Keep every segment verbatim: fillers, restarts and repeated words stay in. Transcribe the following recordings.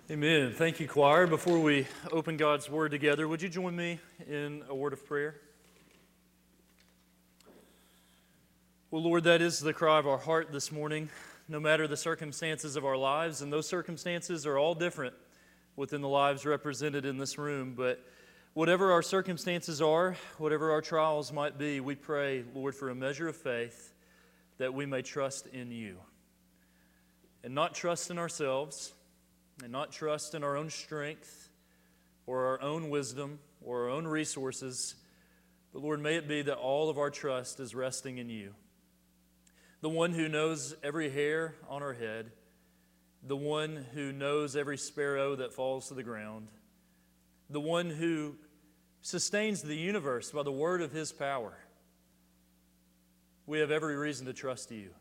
Amen. Thank you, choir. Before we open God's Word together, would you join me in a word of prayer? Well, Lord, that is the cry of our heart this morning, no matter the circumstances of our lives, and those circumstances are all different within the lives represented in this room. But whatever our circumstances are, whatever our trials might be, we pray, Lord, for a measure of faith that we may trust in you and not trust in ourselves, and not trust in our own strength or our own wisdom or our own resources. But Lord, may it be that all of our trust is resting in you. The one who knows every hair on our head, the one who knows every sparrow that falls to the ground, the one who sustains the universe by the word of his power. We have every reason to trust you.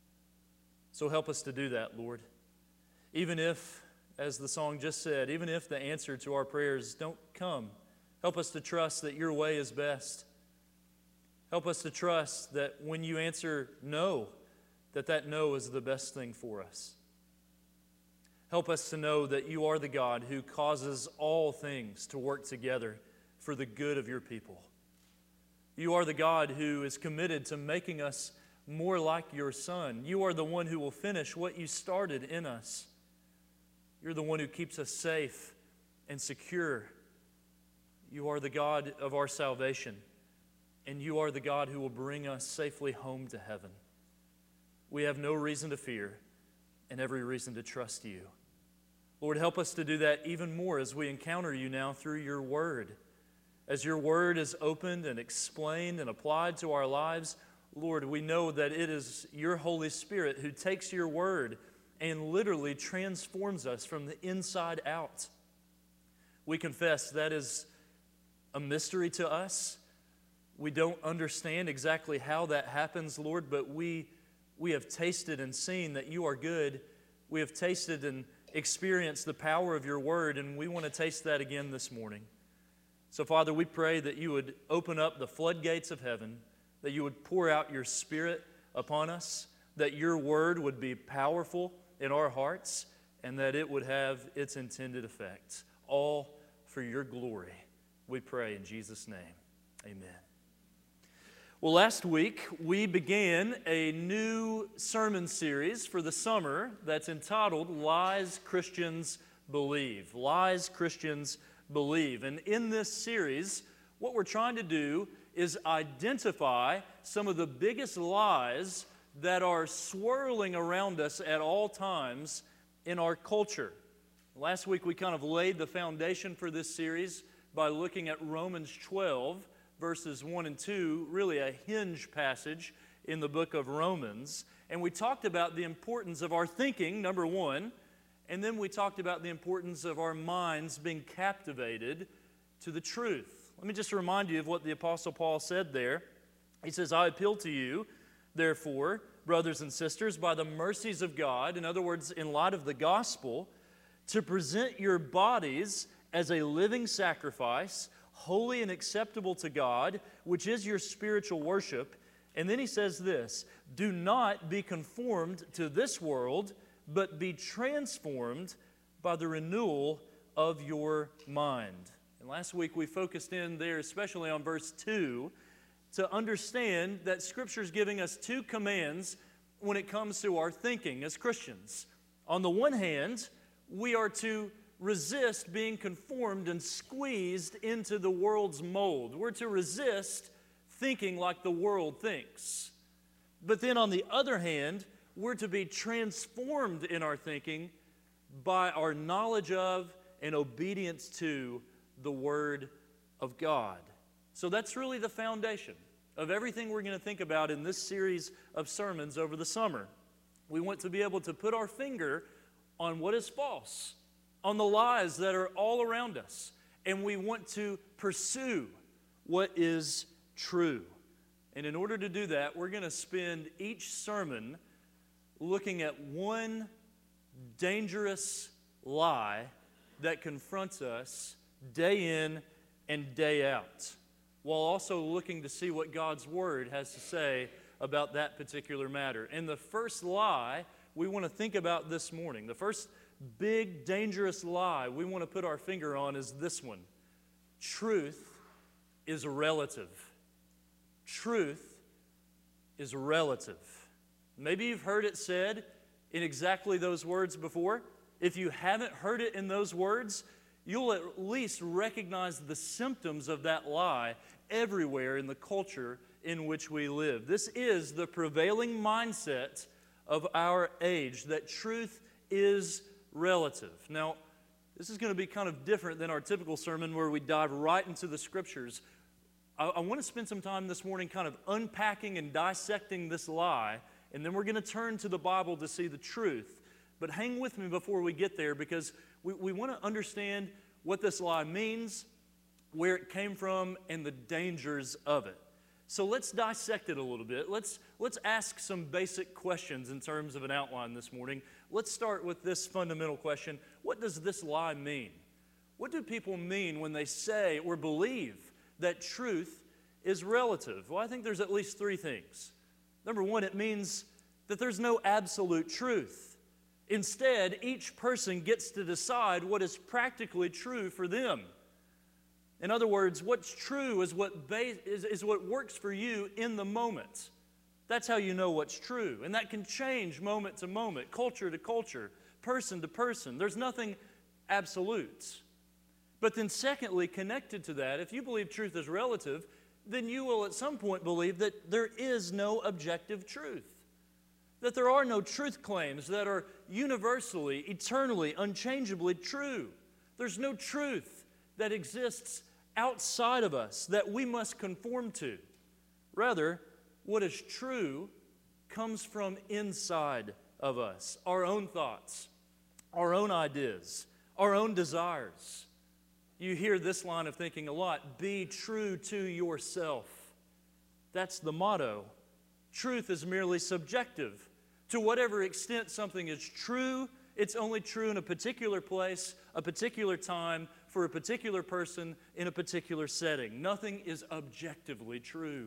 So help us to do that, Lord. Even if, as the song just said, even if the answer to our prayers don't come, help us to trust that your way is best. Help us to trust that when you answer no, that that no is the best thing for us. Help us to know that you are the God who causes all things to work together for the good of your people. You are the God who is committed to making us more like your Son. You are the one who will finish what you started in us. You're the one who keeps us safe and secure. You are the God of our salvation, and you are the God who will bring us safely home to heaven. We have no reason to fear and every reason to trust you. Lord, help us to do that even more as we encounter you now through your word. As your word is opened and explained and applied to our lives, Lord, we know that it is your Holy Spirit who takes your word and literally transforms us from the inside out. We confess that is a mystery to us. We don't understand exactly how that happens, Lord, but we, we have tasted and seen that you are good. We have tasted and experienced the power of your word, and we want to taste that again this morning. So, Father, we pray that you would open up the floodgates of heaven, that you would pour out your Spirit upon us, that your word would be powerful in our hearts, and that it would have its intended effect. All for your glory, we pray in Jesus' name. Amen. Well, last week we began a new sermon series for the summer that's entitled Lies Christians Believe. Lies Christians Believe. And in this series, what we're trying to do is identify some of the biggest lies that are swirling around us at all times in our culture. Last week we kind of laid the foundation for this series by looking at Romans twelve, verses one and two, really a hinge passage in the book of Romans. And we talked about the importance of our thinking, number one, and then we talked about the importance of our minds being captivated to the truth. Let me just remind you of what the Apostle Paul said there. He says, I appeal to you, therefore, brothers and sisters, by the mercies of God, in other words, in light of the gospel, to present your bodies as a living sacrifice, holy and acceptable to God, which is your spiritual worship. And then he says this, do not be conformed to this world, but be transformed by the renewal of your mind. And last week we focused in there especially on verse two, to understand that Scripture is giving us two commands when it comes to our thinking as Christians. On the one hand, we are to resist being conformed and squeezed into the world's mold. We're to resist thinking like the world thinks. But then on the other hand, we're to be transformed in our thinking by our knowledge of and obedience to the Word of God. So that's really the foundation of everything we're going to think about in this series of sermons over the summer. We want to be able to put our finger on what is false, on the lies that are all around us, and we want to pursue what is true. And in order to do that, we're going to spend each sermon looking at one dangerous lie that confronts us day in and day out, while also looking to see what God's Word has to say about that particular matter. And the first lie we want to think about this morning, the first big, dangerous lie we want to put our finger on is this one. Truth is relative. Truth is relative. Maybe you've heard it said in exactly those words before. If you haven't heard it in those words, you'll at least recognize the symptoms of that lie everywhere in the culture in which we live. This is the prevailing mindset of our age, that truth is relative. Now, this is going to be kind of different than our typical sermon where we dive right into the Scriptures. I, I want to spend some time this morning kind of unpacking and dissecting this lie, and then we're going to turn to the Bible to see the truth. But hang with me before we get there, because we, we want to understand what this lie means, where it came from, and the dangers of it. So let's dissect it a little bit. Let's, let's ask some basic questions in terms of an outline this morning. Let's start with this fundamental question. What does this lie mean? What do people mean when they say or believe that truth is relative? Well, I think there's at least three things. Number one, it means that there's no absolute truth. Instead, each person gets to decide what is practically true for them. In other words, what's true is what, ba- is, is what works for you in the moment. That's how you know what's true. And that can change moment to moment, culture to culture, person to person. There's nothing absolute. But then secondly, connected to that, if you believe truth is relative, then you will at some point believe that there is no objective truth. That there are no truth claims that are universally, eternally, unchangeably true. There's no truth that exists outside of us that we must conform to. Rather, what is true comes from inside of us. Our own thoughts, our own ideas, our own desires. You hear this line of thinking a lot: be true to yourself. That's the motto. Truth is merely subjective. To whatever extent something is true, it's only true in a particular place, a particular time, for a particular person, in a particular setting. Nothing is objectively true.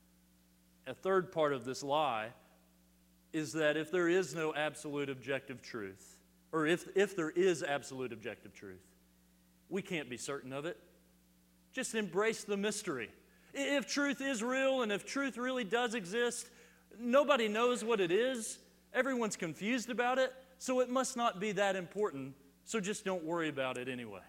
A third part of this lie is that if there is no absolute objective truth, or if, if there is absolute objective truth, we can't be certain of it. Just embrace the mystery. If truth is real and if truth really does exist, nobody knows what it is. Everyone's confused about it, so it must not be that important, so just don't worry about it anyway.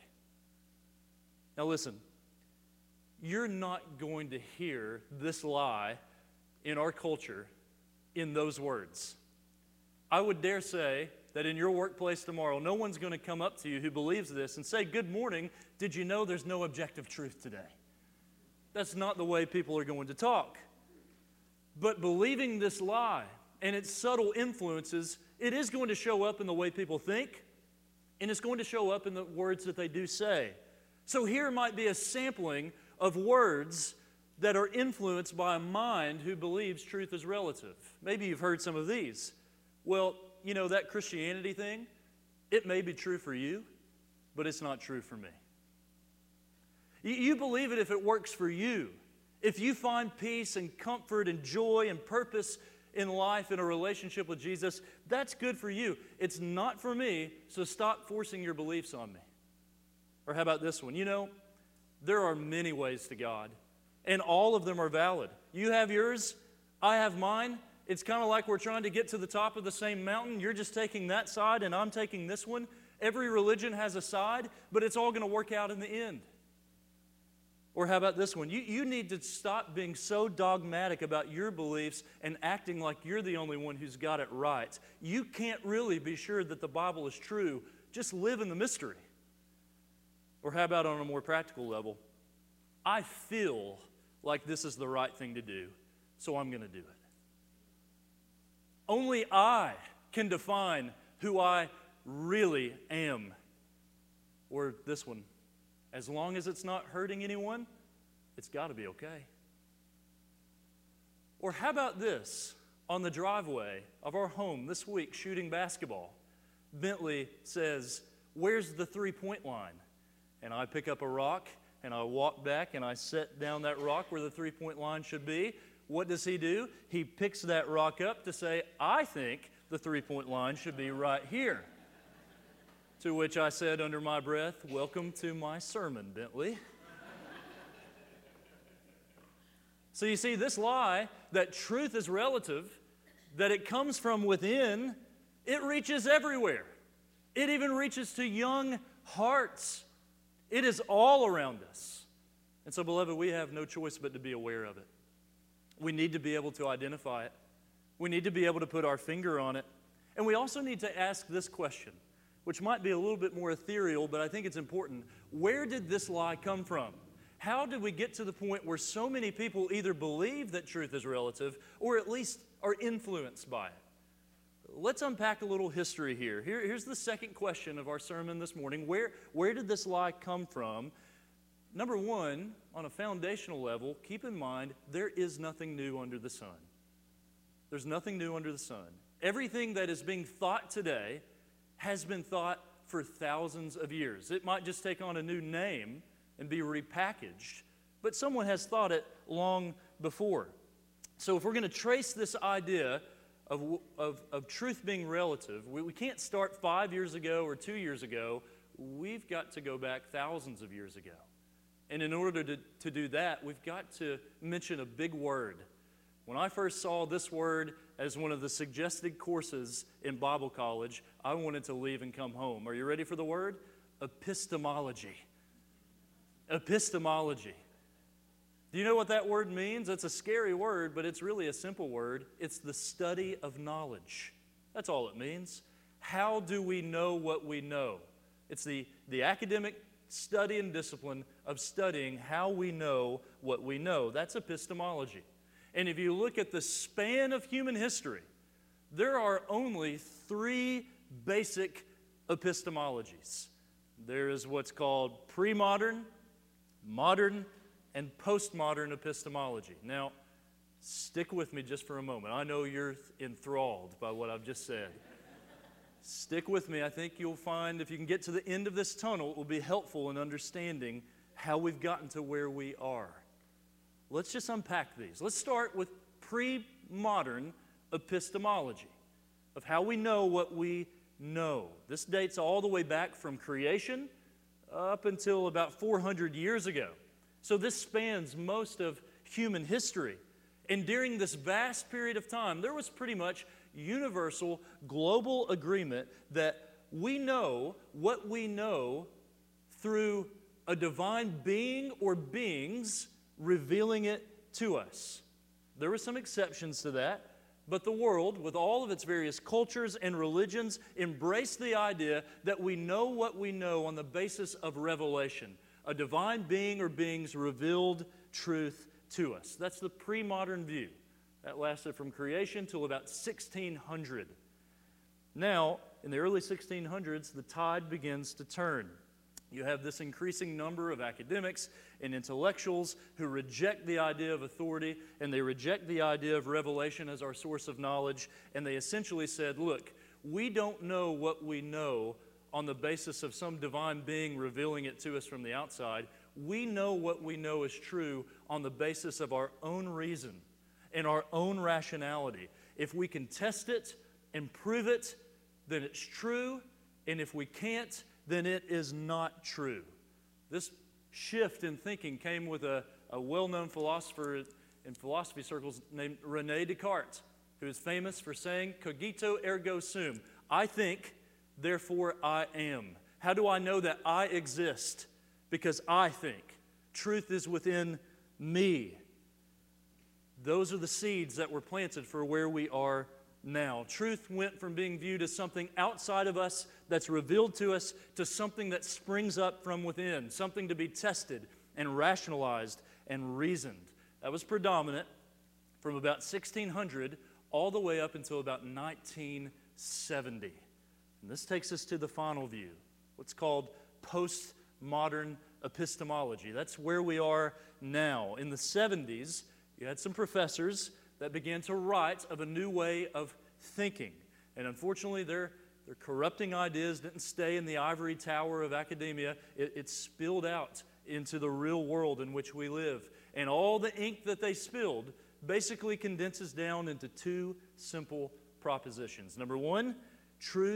Now listen, you're not going to hear this lie in our culture in those words. I would dare say that in your workplace tomorrow, no one's going to come up to you who believes this and say, "Good morning, did you know there's no objective truth today?" That's not the way people are going to talk. But believing this lie and its subtle influences, it is going to show up in the way people think, and it's going to show up in the words that they do say. So here might be a sampling of words that are influenced by a mind who believes truth is relative. Maybe you've heard some of these. Well, you know, that Christianity thing, it may be true for you, but it's not true for me. You believe it if it works for you. If you find peace and comfort and joy and purpose in life, in a relationship with Jesus, that's good for you. It's not for me, so stop forcing your beliefs on me. Or how about this one? You know, there are many ways to God, and all of them are valid. You have yours, I have mine. It's kind of like we're trying to get to the top of the same mountain. You're just taking that side, and I'm taking this one. Every religion has a side, but it's all going to work out in the end. Or how about this one? You, you need to stop being so dogmatic about your beliefs and acting like you're the only one who's got it right. You can't really be sure that the Bible is true. Just live in the mystery. Or how about on a more practical level? I feel like this is the right thing to do, so I'm going to do it. Only I can define who I really am. Or this one. As long as it's not hurting anyone, it's got to be okay. Or how about this? On the driveway of our home this week, shooting basketball, Bentley says, "Where's the three-point line?" And I pick up a rock, and I walk back, and I set down that rock where the three-point line should be. What does he do? He picks that rock up to say, "I think the three-point line should be right here." To which I said under my breath, "Welcome to my sermon, Bentley." So you see, this lie that truth is relative, that it comes from within, it reaches everywhere. It even reaches to young hearts. It is all around us. And so, beloved, we have no choice but to be aware of it. We need to be able to identify it. We need to be able to put our finger on it. And we also need to ask this question, which might be a little bit more ethereal, but I think it's important. Where did this lie come from? How did we get to the point where so many people either believe that truth is relative or at least are influenced by it? Let's unpack a little history here. Here here's the second question of our sermon this morning. Where, where did this lie come from? Number one, on a foundational level, keep in mind, there is nothing new under the sun. There's nothing new under the sun. Everything that is being thought today has been thought for thousands of years. It might just take on a new name and be repackaged, but someone has thought it long before. So if we're going to trace this idea of, of, of truth being relative, we, we can't start five years ago or two years ago. We've got to go back thousands of years ago. And in order to, to do that, we've got to mention a big word. When I first saw this word as one of the suggested courses in Bible college, I wanted to leave and come home. Are you ready for the word? Epistemology. Epistemology. Do you know what that word means? It's a scary word, but it's really a simple word. It's the study of knowledge. That's all it means. How do we know what we know? It's the, the academic study and discipline of studying how we know what we know. That's epistemology. And if you look at the span of human history, there are only three basic epistemologies. There is what's called pre-modern, modern, and postmodern epistemology. Now, stick with me just for a moment. I know you're enthralled by what I've just said. Stick with me. I think you'll find if you can get to the end of this tunnel, it will be helpful in understanding how we've gotten to where we are. Let's just unpack these. Let's start with pre-modern epistemology of how we know what we know. This dates all the way back from creation up until about four hundred years ago. So this spans most of human history. And during this vast period of time, there was pretty much universal global agreement that we know what we know through a divine being or beings revealing it to us. There were some exceptions to that, but the world, with all of its various cultures and religions, embraced the idea that we know what we know on the basis of revelation, a divine being or beings revealed truth to us. That's the pre-modern view. That lasted from creation till about sixteen hundred. Now, in the early sixteen hundreds, the tide begins to turn. You have this increasing number of academics and intellectuals who reject the idea of authority, and they reject the idea of revelation as our source of knowledge, and they essentially said, look, we don't know what we know on the basis of some divine being revealing it to us from the outside. We know what we know is true on the basis of our own reason and our own rationality. If we can test it and prove it, then it's true, and if we can't, then it is not true. This shift in thinking came with a, a well-known philosopher in philosophy circles named René Descartes, who is famous for saying, cogito ergo sum. I think, therefore I am. How do I know that I exist? Because I think. Truth is within me. Those are the seeds that were planted for where we are now. Truth went from being viewed as something outside of us that's revealed to us to something that springs up from within, something to be tested and rationalized and reasoned. That was predominant from about sixteen hundred all the way up until about nineteen seventy. And this takes us to the final view, what's called postmodern epistemology. That's where we are now. In the seventies, you had some professors that began to write of a new way of thinking. And unfortunately, their, their corrupting ideas didn't stay in the ivory tower of academia. It, it spilled out into the real world in which we live. And all the ink that they spilled basically condenses down into two simple propositions. Number one, truth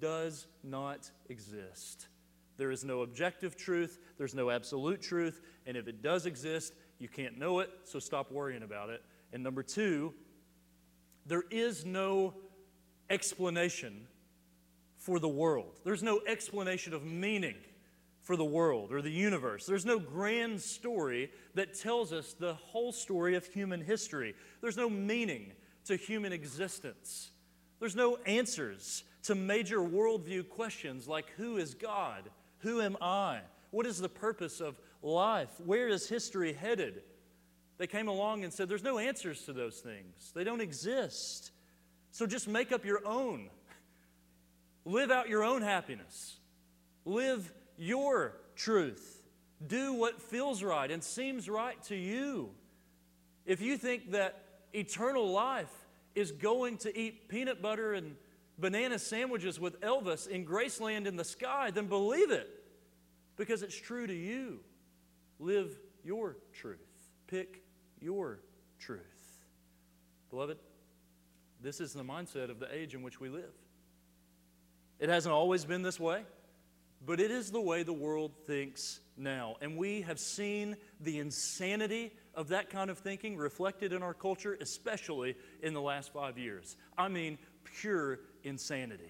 does not exist. There is no objective truth, there's no absolute truth, and if it does exist, you can't know it, so stop worrying about it. And number two, there is no explanation for the world. There's no explanation of meaning for the world or the universe. There's no grand story that tells us the whole story of human history. There's no meaning to human existence. There's no answers to major worldview questions like who is God? Who am I? What is the purpose of life? Where is history headed? They came along and said there's no answers to those things. They don't exist. So just make up your own. Live out your own happiness. Live your truth. Do what feels right and seems right to you. If you think that eternal life is going to eat peanut butter and banana sandwiches with Elvis in Graceland in the sky, then believe it, because it's true to you. Live your truth. Pick your truth. Beloved, this is the mindset of the age in which we live. It hasn't always been this way, but it is the way the world thinks now. And we have seen the insanity of that kind of thinking reflected in our culture, especially in the last five years. I mean, pure insanity.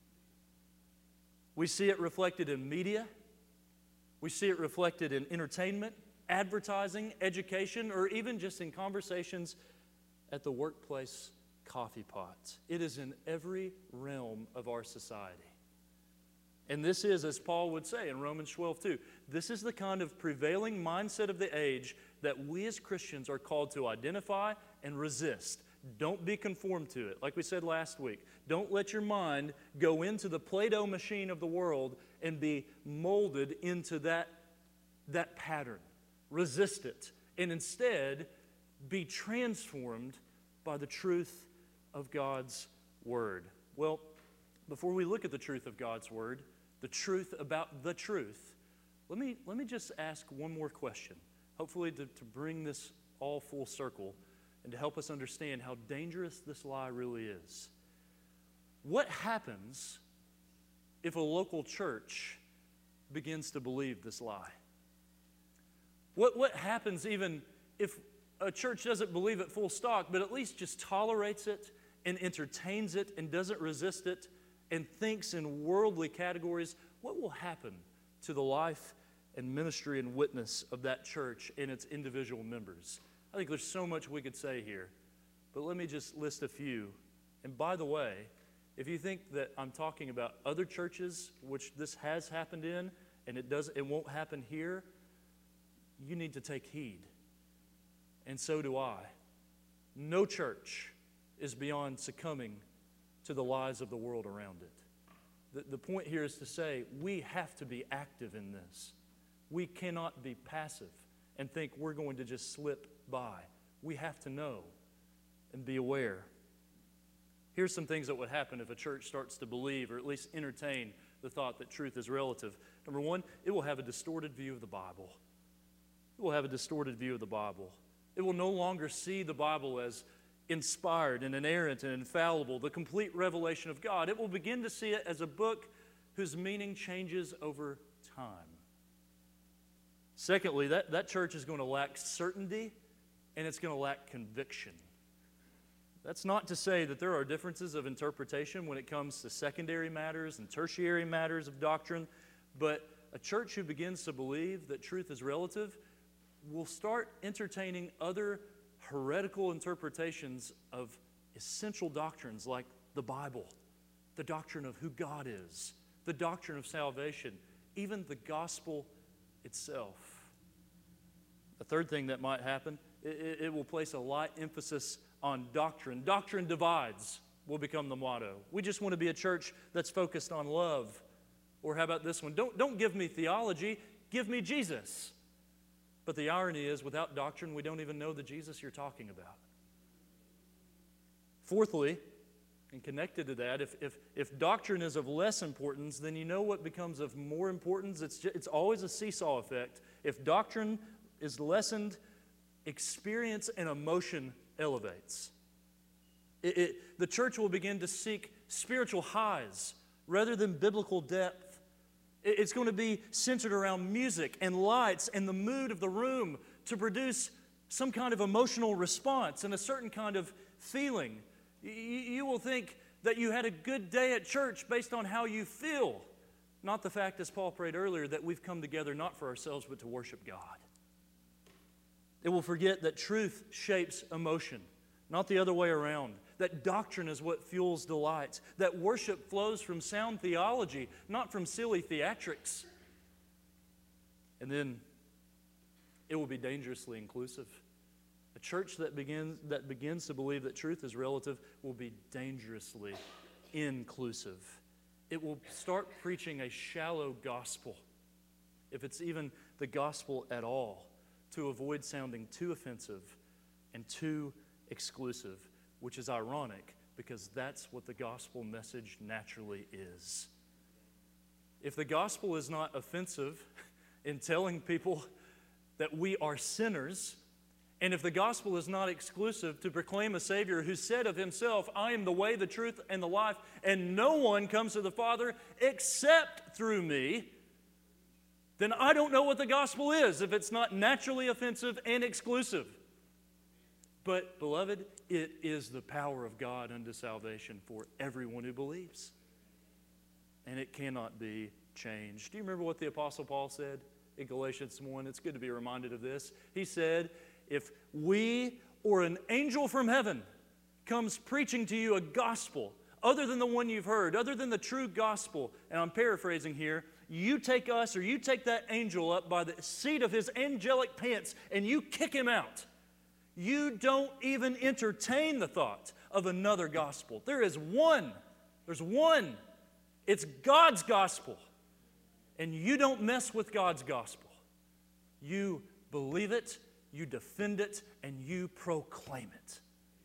We see it reflected in media. We see it reflected in entertainment, advertising, education, or even just in conversations at the workplace coffee pot. It is in every realm of our society. And this is, as Paul would say in Romans twelve two, this is the kind of prevailing mindset of the age that we as Christians are called to identify and resist. Don't be conformed to it. Like we said last week, don't let your mind go into the Play-Doh machine of the world and be molded into that, that pattern. Resist it. And instead, be transformed by the truth of God's Word. Well, before we look at the truth of God's Word, the truth about the truth, let me, let me just ask one more question, hopefully to, to bring this all full circle and to help us understand how dangerous this lie really is. What happens if a local church begins to believe this lie? What, what happens even if a church doesn't believe it full stop, but at least just tolerates it and entertains it and doesn't resist it and thinks in worldly categories? What will happen to the life and ministry and witness of that church and its individual members? I think there's so much we could say here, but let me just list a few. And by the way, if you think that I'm talking about other churches which this has happened in and it does, it won't happen here, you need to take heed. And so do I. No church is beyond succumbing to the lies of the world around it. The, the point here is to say we have to be active in this. We cannot be passive and think we're going to just slip by. We have to know and be aware. Here's some things that would happen if a church starts to believe or at least entertain the thought that truth is relative. Number one, it will have a distorted view of the Bible. It will have a distorted view of the Bible. It will no longer see the Bible as inspired and inerrant and infallible, the complete revelation of God. It will begin to see it as a book whose meaning changes over time. Secondly, that, that church is going to lack certainty and it's going to lack conviction. That's not to say that there are differences of interpretation when it comes to secondary matters and tertiary matters of doctrine, but a church who begins to believe that truth is relative will start entertaining other heretical interpretations of essential doctrines like the Bible, the doctrine of who God is, the doctrine of salvation, even the gospel itself. A third thing that might happen, it, it will place a light emphasis on doctrine. Doctrine divides will become the motto. We just want to be a church that's focused on love. Or how about this one? Don't, don't give me theology, give me Jesus. But the irony is, without doctrine, we don't even know the Jesus you're talking about. Fourthly, and connected to that, if, if, if doctrine is of less importance, then you know what becomes of more importance? It's, just, it's always a seesaw effect. If doctrine is lessened, experience and emotion elevates. It, it, the church will begin to seek spiritual highs rather than biblical depth. It's going to be centered around music and lights and the mood of the room to produce some kind of emotional response and a certain kind of feeling. You will think that you had a good day at church based on how you feel, not the fact, as Paul prayed earlier, that we've come together not for ourselves but to worship God. It will forget that truth shapes emotion, not the other way around. That doctrine is what fuels delight. That worship flows from sound theology, not from silly theatrics. And then it will be dangerously inclusive. A church that begins, that begins to believe that truth is relative will be dangerously inclusive. It will start preaching a shallow gospel, if it's even the gospel at all, to avoid sounding too offensive and too exclusive, which is ironic because that's what the gospel message naturally is. If the gospel is not offensive in telling people that we are sinners, and if the gospel is not exclusive to proclaim a Savior who said of himself, I am the way, the truth, and the life, and no one comes to the Father except through me, then I don't know what the gospel is if it's not naturally offensive and exclusive. But, beloved, it is the power of God unto salvation for everyone who believes. And it cannot be changed. Do you remember what the Apostle Paul said in Galatians one? It's good to be reminded of this. He said, if we or an angel from heaven comes preaching to you a gospel other than the one you've heard, other than the true gospel, and I'm paraphrasing here, you take us or you take that angel up by the seat of his angelic pants and you kick him out. You don't even entertain the thought of another gospel. There is one. There's one. It's God's gospel. And you don't mess with God's gospel. You believe it, you defend it, and you proclaim it.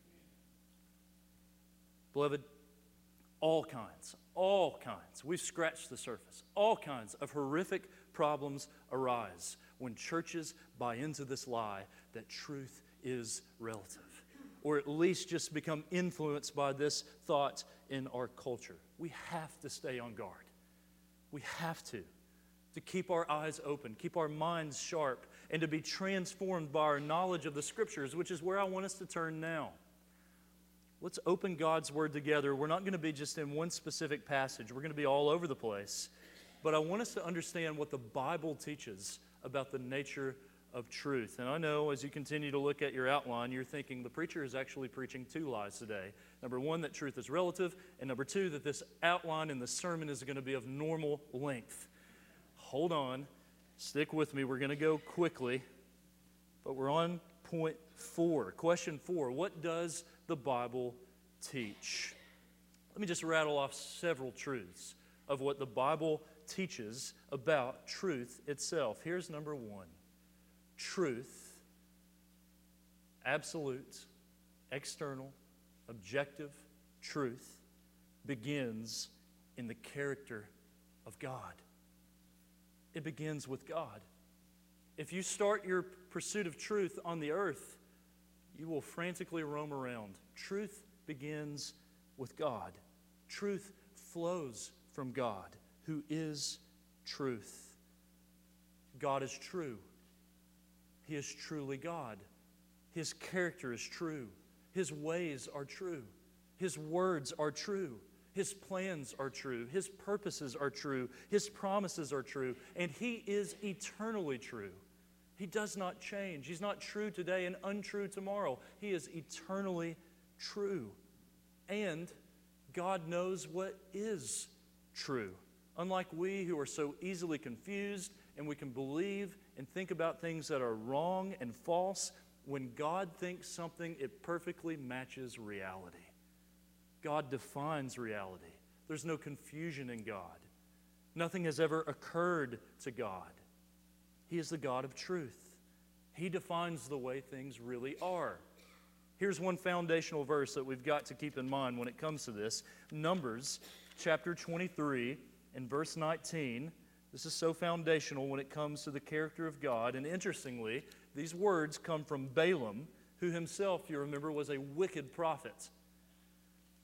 Beloved, all kinds, all kinds, we've scratched the surface, all kinds of horrific problems arise when churches buy into this lie that truth is relative, or at least just become influenced by this thought in our culture. We have to stay on guard. We have to, to keep our eyes open, keep our minds sharp, and to be transformed by our knowledge of the Scriptures, which is where I want us to turn now. Let's open God's Word together. We're not going to be just in one specific passage. We're going to be all over the place. But I want us to understand what the Bible teaches about the nature of truth. And I know as you continue to look at your outline, you're thinking the preacher is actually preaching two lies today. Number one, that truth is relative. And number two, that this outline in the sermon is going to be of normal length. Hold on. Stick with me. We're going to go quickly. But we're on point four. Question four. What does the Bible teach? Let me just rattle off several truths of what the Bible teaches about truth itself. Here's number one. Truth, absolute, external, objective truth, begins in the character of God. It begins with God. If you start your pursuit of truth on the earth, you will frantically roam around. Truth begins with God. Truth flows from God, who is truth. God is true. He is truly God. His character is true. His ways are true. His words are true. His plans are true. His purposes are true. His promises are true. And He is eternally true. He does not change. He's not true today and untrue tomorrow. He is eternally true. And God knows what is true. Unlike we who are so easily confused and we can believe and think about things that are wrong and false, when God thinks something, it perfectly matches reality. God defines reality. There's no confusion in God. Nothing has ever occurred to God. He is the God of truth. He defines the way things really are. Here's one foundational verse that we've got to keep in mind when it comes to this. Numbers chapter twenty-three and verse nineteen. This is so foundational when it comes to the character of God. And interestingly, these words come from Balaam, who himself, you remember, was a wicked prophet.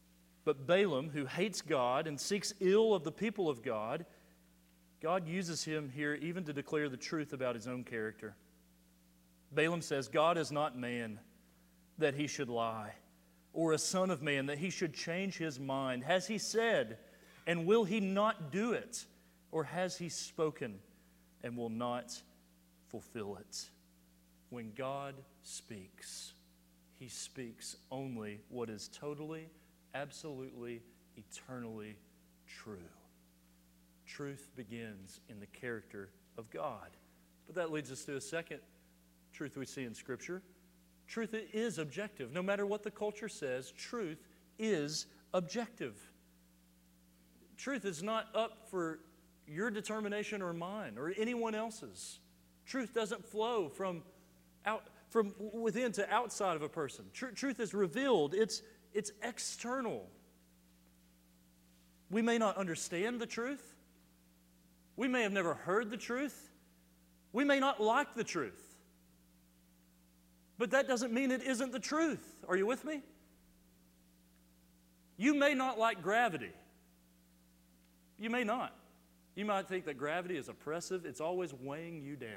But Balaam, who hates God and seeks ill of the people of God, God uses him here even to declare the truth about his own character. Balaam says, God is not man that he should lie, or a son of man that he should change his mind. Has he said, and will he not do it? Or has he spoken and will not fulfill it? When God speaks, he speaks only what is totally, absolutely, eternally true. Truth begins in the character of God. But that leads us to a second truth we see in Scripture. Truth is objective. No matter what the culture says, truth is objective. Truth is not up for your determination or mine or anyone else's. Truth doesn't flow from out from within to outside of a person. Tr- truth is revealed. It's, it's external. We may not understand the truth. We may have never heard the truth. We may not like the truth. But that doesn't mean it isn't the truth. Are you with me? You may not like gravity. You may not. You might think that gravity is oppressive. It's always weighing you down.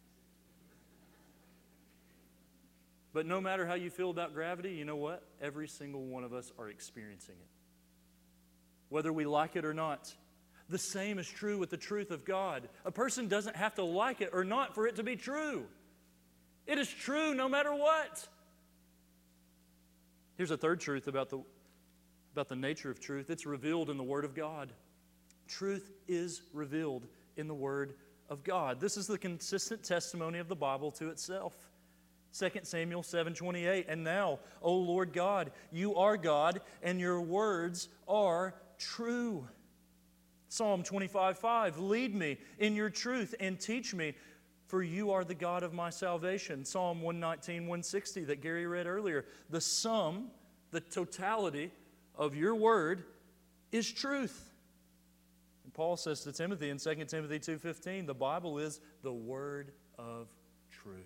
But no matter how you feel about gravity, you know what? Every single one of us are experiencing it. Whether we like it or not. The same is true with the truth of God. A person doesn't have to like it or not for it to be true. It is true no matter what. Here's a third truth about the, about the nature of truth. It's revealed in the Word of God. Truth is revealed in the Word of God. This is the consistent testimony of the Bible to itself. Second Samuel seven twenty-eight, and now, O Lord God, you are God, and your words are true. Psalm twenty-five five, lead me in your truth and teach me, for you are the God of my salvation. Psalm one nineteen, one sixty that Gary read earlier, the sum, the totality of your word is truth. And Paul says to Timothy in Second Timothy two fifteen, the Bible is the word of truth.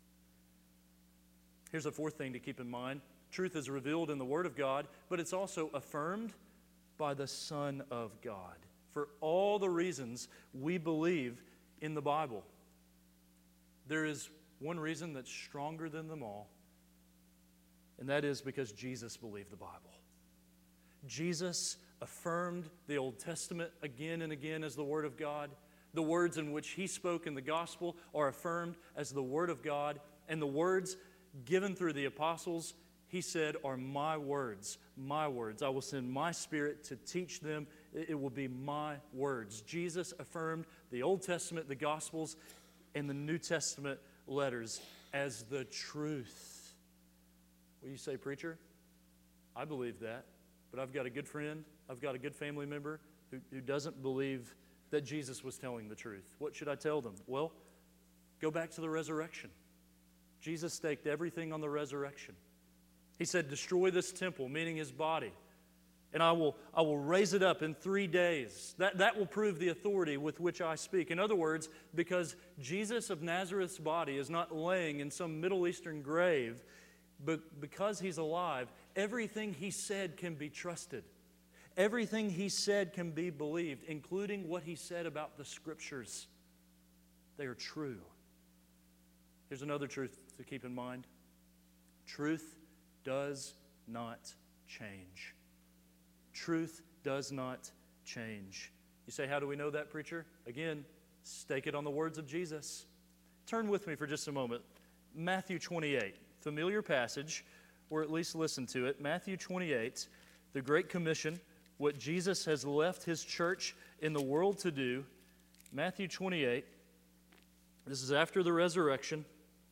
Here's a fourth thing to keep in mind. Truth is revealed in the Word of God, but it's also affirmed by the Son of God. For all the reasons we believe in the Bible, there is one reason that's stronger than them all, and that is because Jesus believed the Bible. Jesus affirmed the Old Testament again and again as the Word of God. The words in which He spoke in the Gospel are affirmed as the Word of God, and the words given through the apostles, He said, are my words, my words. I will send my Spirit to teach them. It will be my words. Jesus affirmed the Old Testament, the Gospels, and the New Testament letters as the truth. Well, you say, preacher, I believe that, but I've got a good friend, I've got a good family member who, who doesn't believe that Jesus was telling the truth. What should I tell them? Well, go back to the resurrection. Jesus staked everything on the resurrection. He said, destroy this temple, meaning His body, and I will, I will raise it up in three days. That, that will prove the authority with which I speak. In other words, because Jesus of Nazareth's body is not laying in some Middle Eastern grave, but because He's alive, everything He said can be trusted. Everything He said can be believed, including what He said about the Scriptures. They are true. Here's another truth to keep in mind. Truth does not change. Truth does not change. You say, how do we know that, preacher? Again, stake it on the words of Jesus. Turn with me for just a moment. Matthew twenty-eight, familiar passage, or at least listen to it. Matthew twenty-eight, the Great Commission, what Jesus has left His church in the world to do. Matthew twenty-eight, this is after the resurrection.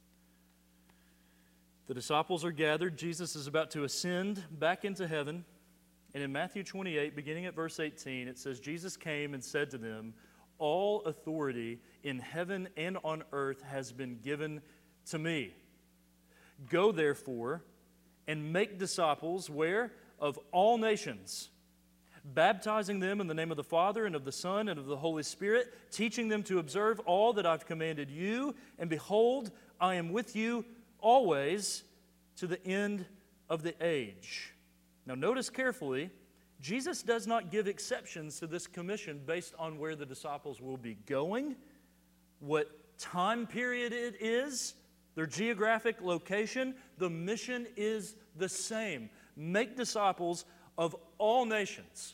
The disciples are gathered. Jesus is about to ascend back into heaven. And in Matthew twenty-eight, beginning at verse eighteen, it says, Jesus came and said to them, all authority in heaven and on earth has been given to me. Go therefore and make disciples, where? Of all nations, baptizing them in the name of the Father and of the Son and of the Holy Spirit, teaching them to observe all that I've commanded you. And behold, I am with you always to the end of the age. Now notice carefully, Jesus does not give exceptions to this commission based on where the disciples will be going, what time period it is, their geographic location. The mission is the same. Make disciples of all nations.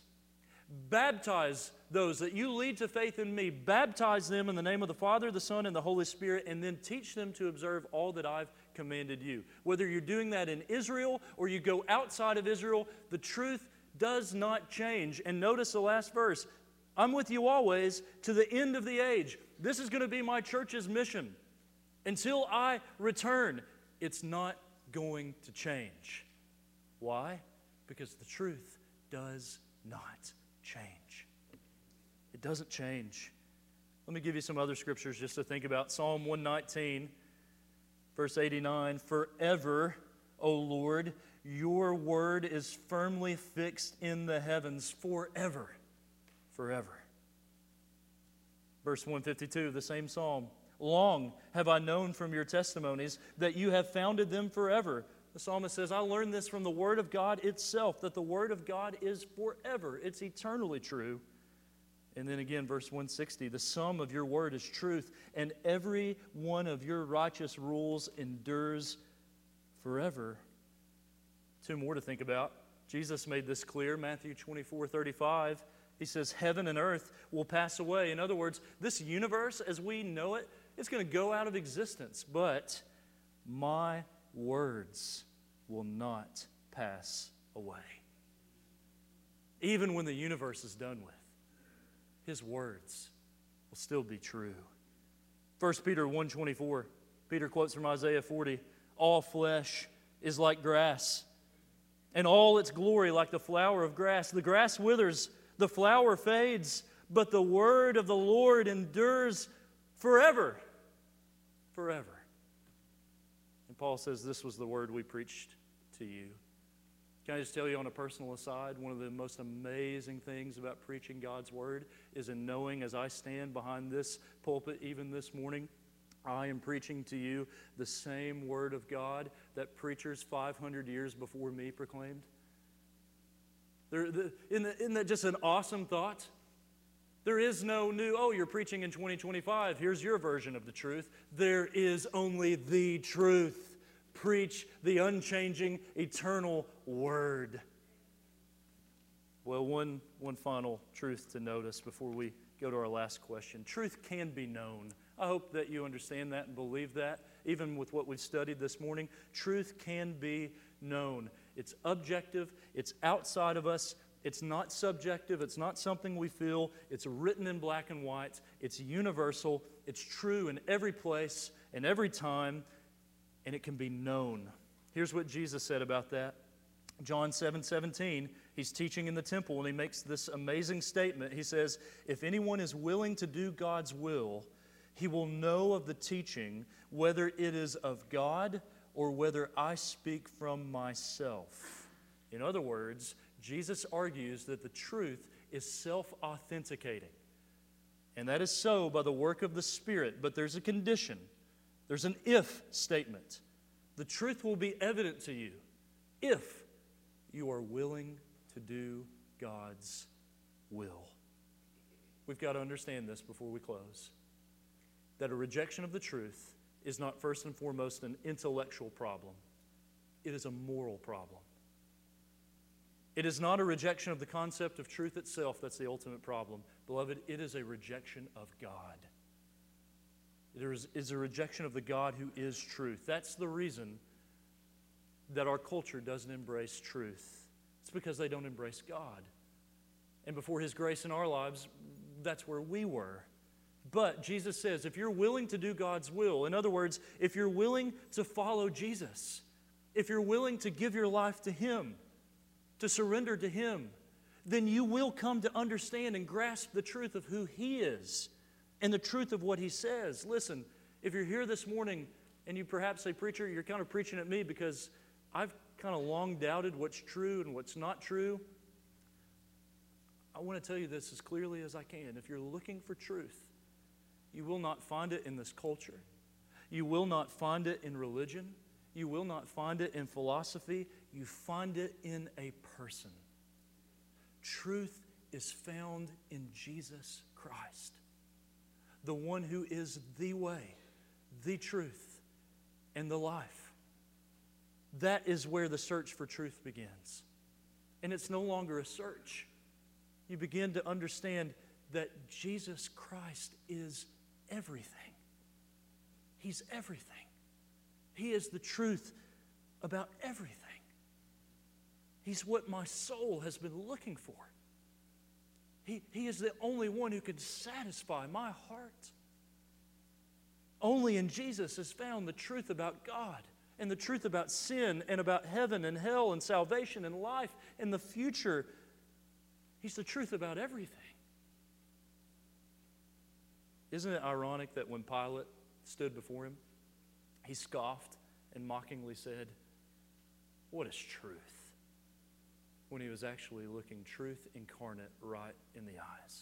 Baptize those that you lead to faith in me. Baptize them in the name of the Father, the Son, and the Holy Spirit, and then teach them to observe all that I've commanded you. Whether you're doing that in Israel or you go outside of Israel, the truth does not change. And notice the last verse. I'm with you always to the end of the age. This is going to be my church's mission. Until I return, it's not going to change. Why? Because the truth does not change. It doesn't change. Let me give you some other scriptures just to think about. Psalm one nineteen, verse eighty-nine. Forever, O Lord, your word is firmly fixed in the heavens. Forever. Forever. Verse one fifty-two, the same psalm. Long have I known from your testimonies that you have founded them forever. The psalmist says, I learned this from the Word of God itself, that the Word of God is forever. It's eternally true. And then again, verse one sixty, the sum of your word is truth, and every one of your righteous rules endures forever. Two more to think about. Jesus made this clear, Matthew twenty-four thirty-five. He says, heaven and earth will pass away. In other words, this universe as we know it, it's going to go out of existence. But my words will not pass away. Even when the universe is done with, His words will still be true. First Peter one twenty-four, Peter quotes from Isaiah forty, all flesh is like grass, and all its glory like the flower of grass. The grass withers, the flower fades, but the word of the Lord endures forever. Forever. And Paul says this was the word we preached to you. Can I just tell you on a personal aside, one of the most amazing things about preaching God's word is in knowing as I stand behind this pulpit even this morning, I am preaching to you the same word of God that preachers five hundred years before me proclaimed. There, the, isn't, that, isn't that just an awesome thought? There is no new, oh, you're preaching in twenty twenty-five, here's your version of the truth. There is only the truth. Preach the unchanging, eternal word. Well, one, one final truth to notice before we go to our last question. Truth can be known. I hope that you understand that and believe that, even with what we've studied this morning. Truth can be known. It's objective. It's outside of us. It's not subjective. It's not something we feel. It's written in black and white. It's universal. It's true in every place and every time, and it can be known. Here's what Jesus said about that. John seven seventeen, he's teaching in the temple, and he makes this amazing statement. He says, if anyone is willing to do God's will, he will know of the teaching, whether it is of God or whether I speak from myself. In other words, Jesus argues that the truth is self-authenticating. And that is so by the work of the Spirit, but there's a condition. There's an if statement. The truth will be evident to you if you are willing to do God's will. We've got to understand this before we close. That a rejection of the truth is not first and foremost an intellectual problem. It is a moral problem. It is not a rejection of the concept of truth itself that's the ultimate problem. Beloved, it is a rejection of God. It is, is a rejection of the God who is truth. That's the reason that our culture doesn't embrace truth. It's because they don't embrace God. And before His grace in our lives, that's where we were. But Jesus says, if you're willing to do God's will, in other words, if you're willing to follow Jesus, if you're willing to give your life to Him, to surrender to Him, then you will come to understand and grasp the truth of who He is and the truth of what He says. Listen, if you're here this morning and you perhaps say, preacher, you're kind of preaching at me because I've kind of long doubted what's true and what's not true, I want to tell you this as clearly as I can. If you're looking for truth, you will not find it in this culture. You will not find it in religion. You will not find it in philosophy. You find it in a person. Truth is found in Jesus Christ, the one who is the way, the truth, and the life. That is where the search for truth begins. And it's no longer a search. You begin to understand that Jesus Christ is everything. He's everything. He is the truth about everything. He's what my soul has been looking for. He, he is the only one who can satisfy my heart. Only in Jesus is found the truth about God and the truth about sin and about heaven and hell and salvation and life and the future. He's the truth about everything. Isn't it ironic that when Pilate stood before him, he scoffed and mockingly said, "What is truth?" when he was actually looking truth incarnate right in the eyes.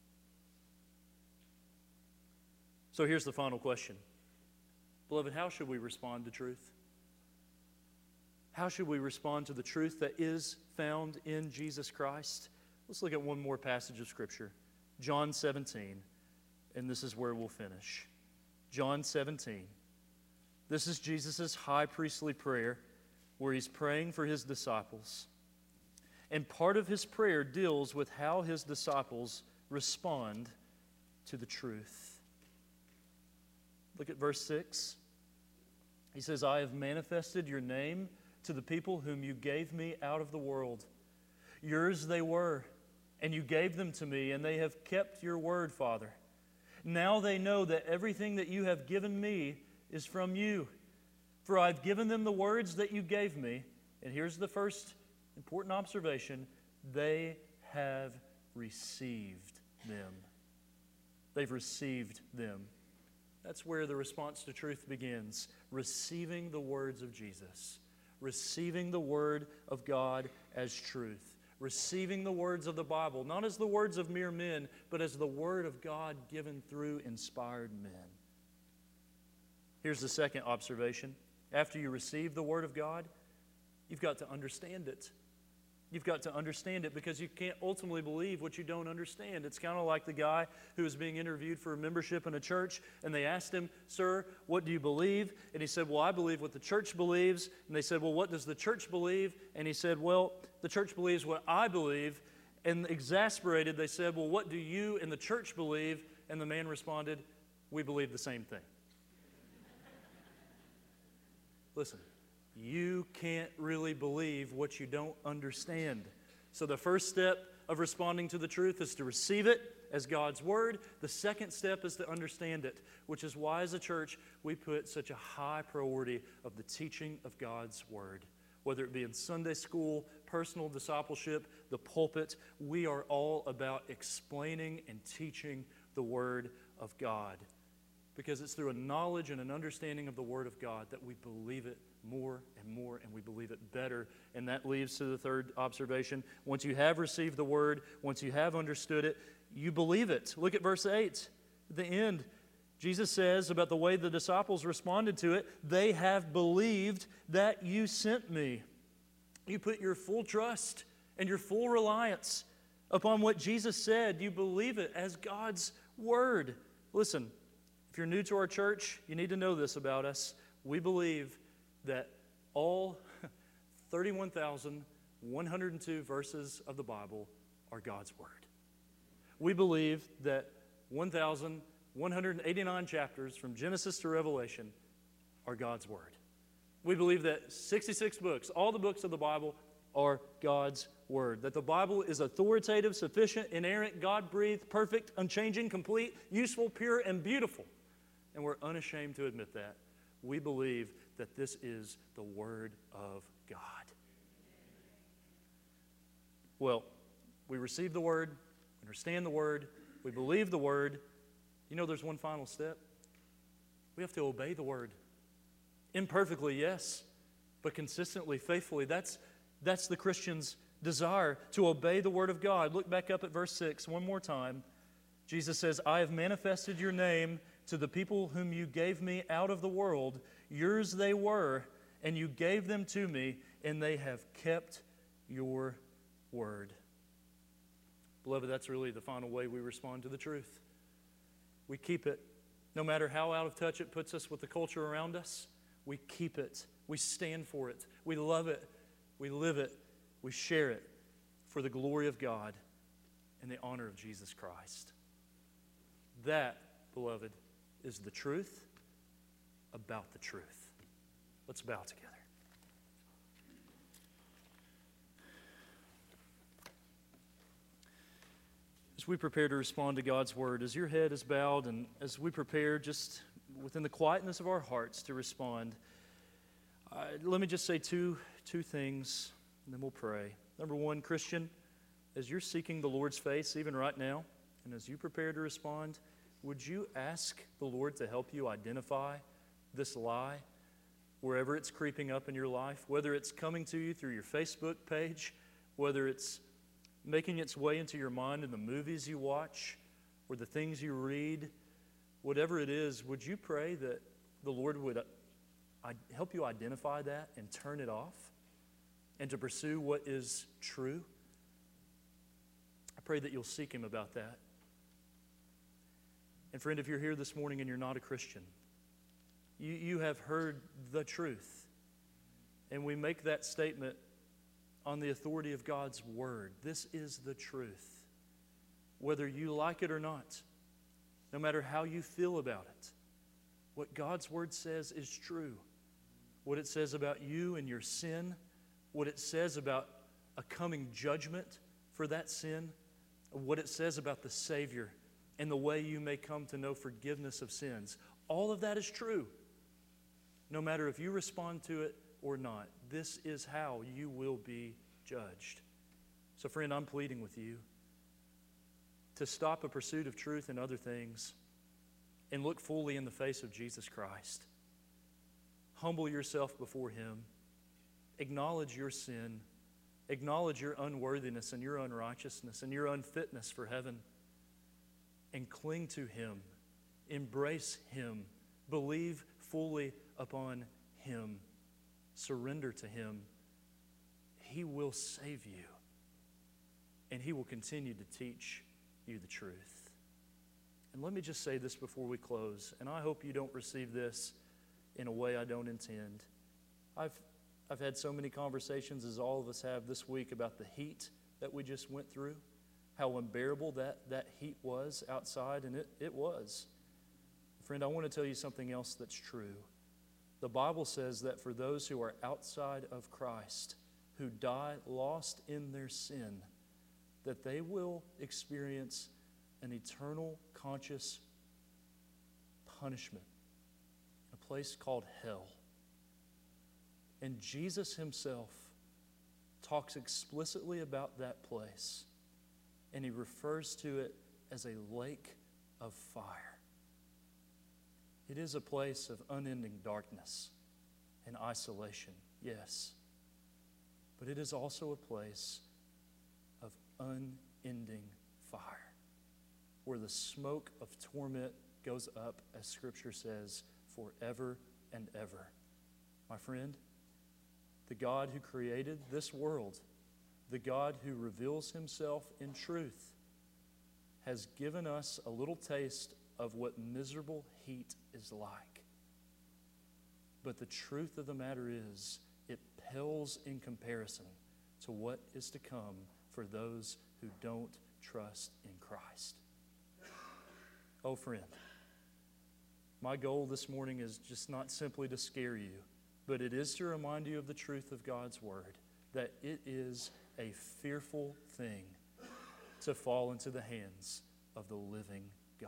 So here's the final question. Beloved, how should we respond to truth? How should we respond to the truth that is found in Jesus Christ? Let's look at one more passage of Scripture. John seventeen, and this is where we'll finish. John seventeen. This is Jesus' high priestly prayer where he's praying for his disciples. And part of his prayer deals with how his disciples respond to the truth. Look at verse six. He says, "I have manifested your name to the people whom you gave me out of the world. Yours they were, and you gave them to me, and they have kept your word, Father. Now they know that everything that you have given me is from you. For I've given them the words that you gave me." And here's the first important observation: they have received them. They've received them. That's where the response to truth begins. Receiving the words of Jesus. Receiving the Word of God as truth. Receiving the words of the Bible, not as the words of mere men, but as the Word of God given through inspired men. Here's the second observation. After you receive the Word of God, you've got to understand it. You've got to understand it because you can't ultimately believe what you don't understand. It's kind of like the guy who was being interviewed for membership in a church, and they asked him, "Sir, what do you believe?" And he said, "Well, I believe what the church believes." And they said, "Well, what does the church believe?" And he said, "Well, the church believes what I believe." And exasperated, they said, "Well, what do you and the church believe?" And the man responded, "We believe the same thing." Listen. You can't really believe what you don't understand. So the first step of responding to the truth is to receive it as God's Word. The second step is to understand it, which is why as a church we put such a high priority of the teaching of God's Word. Whether it be in Sunday school, personal discipleship, the pulpit, we are all about explaining and teaching the Word of God. Because it's through a knowledge and an understanding of the Word of God that we believe it more and more, and we believe it better. And that leads to the third observation. Once you have received the Word, once you have understood it, you believe it. Look at verse eight. At the end, Jesus says about the way the disciples responded to it, "They have believed that you sent me." You put your full trust and your full reliance upon what Jesus said. You believe it as God's Word. Listen, if you're new to our church, you need to know this about us. We believe that all thirty-one thousand one hundred two verses of the Bible are God's Word. We believe that one thousand one hundred eighty-nine chapters from Genesis to Revelation are God's Word. We believe that sixty-six books, all the books of the Bible, are God's Word. That the Bible is authoritative, sufficient, inerrant, God-breathed, perfect, unchanging, complete, useful, pure, and beautiful. And we're unashamed to admit that. We believe that this is the Word of God. Well, we receive the Word, understand the Word, we believe the Word. You know there's one final step. We have to obey the Word. Imperfectly, yes, but consistently, faithfully. That's, that's the Christian's desire, to obey the Word of God. Look back up at verse six one more time. Jesus says, "I have manifested your name to the people whom you gave me out of the world. Yours they were, and you gave them to me, and they have kept your word." Beloved, that's really the final way we respond to the truth. We keep it. No matter how out of touch it puts us with the culture around us, we keep it. We stand for it. We love it. We live it. We share it for the glory of God and the honor of Jesus Christ. That, beloved, is the truth about the truth. Let's bow together. As we prepare to respond to God's word, as your head is bowed and as we prepare just within the quietness of our hearts to respond, uh, let me just say two, two things, and then we'll pray. Number one, Christian, as you're seeking the Lord's face, even right now, and as you prepare to respond, would you ask the Lord to help you identify this lie wherever it's creeping up in your life, whether it's coming to you through your Facebook page, whether it's making its way into your mind in the movies you watch or the things you read, whatever it is, would you pray that the Lord would uh, help you identify that and turn it off and to pursue what is true? I pray that you'll seek Him about that. And friend, if you're here this morning and you're not a Christian, you, you have heard the truth. And we make that statement on the authority of God's Word. This is the truth. Whether you like it or not, no matter how you feel about it, what God's Word says is true. What it says about you and your sin, what it says about a coming judgment for that sin, what it says about the Savior and the way you may come to know forgiveness of sins. All of that is true. No matter if you respond to it or not, this is how you will be judged. So friend, I'm pleading with you to stop a pursuit of truth and other things and look fully in the face of Jesus Christ. Humble yourself before Him. Acknowledge your sin. Acknowledge your unworthiness and your unrighteousness and your unfitness for heaven. And cling to Him. Embrace Him. Believe fully upon Him. Surrender to Him. He will save you. And He will continue to teach you the truth. And let me just say this before we close, and I hope you don't receive this in a way I don't intend. I've, I've had so many conversations, as all of us have this week, about the heat that we just went through, how unbearable that, that heat was outside, and it, it was. Friend, I want to tell you something else that's true. The Bible says that for those who are outside of Christ, who die lost in their sin, that they will experience an eternal conscious punishment in a place called hell. And Jesus Himself talks explicitly about that place, and He refers to it as a lake of fire. It is a place of unending darkness and isolation, yes, but it is also a place of unending fire, where the smoke of torment goes up, as Scripture says, forever and ever. My friend, the God who created this world, the God who reveals Himself in truth, has given us a little taste of what miserable heat is like. But the truth of the matter is, it pales in comparison to what is to come for those who don't trust in Christ. Oh, friend, my goal this morning is just not simply to scare you, but it is to remind you of the truth of God's Word, that it is a fearful thing to fall into the hands of the living God.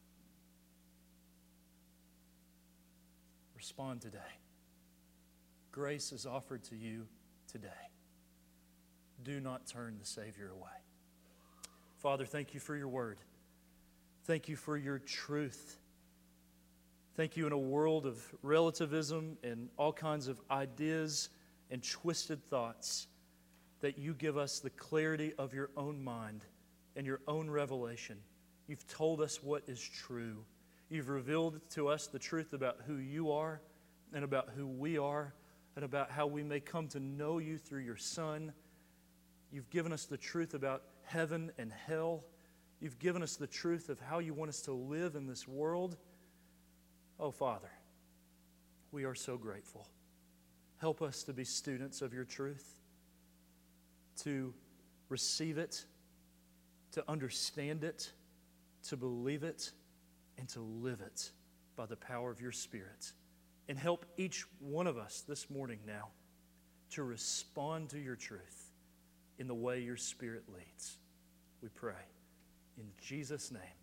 Respond today. Grace is offered to you today. Do not turn the Savior away. Father, thank you for your word. Thank you for your truth. Thank you in a world of relativism and all kinds of ideas and twisted thoughts, that you give us the clarity of your own mind and your own revelation. You've told us what is true. You've revealed to us the truth about who you are and about who we are and about how we may come to know you through your Son. You've given us the truth about heaven and hell. You've given us the truth of how you want us to live in this world. Oh, Father, we are so grateful. Help us to be students of your truth, to receive it, to understand it, to believe it, and to live it by the power of your Spirit. And help each one of us this morning now to respond to your truth in the way your Spirit leads. We pray in Jesus' name.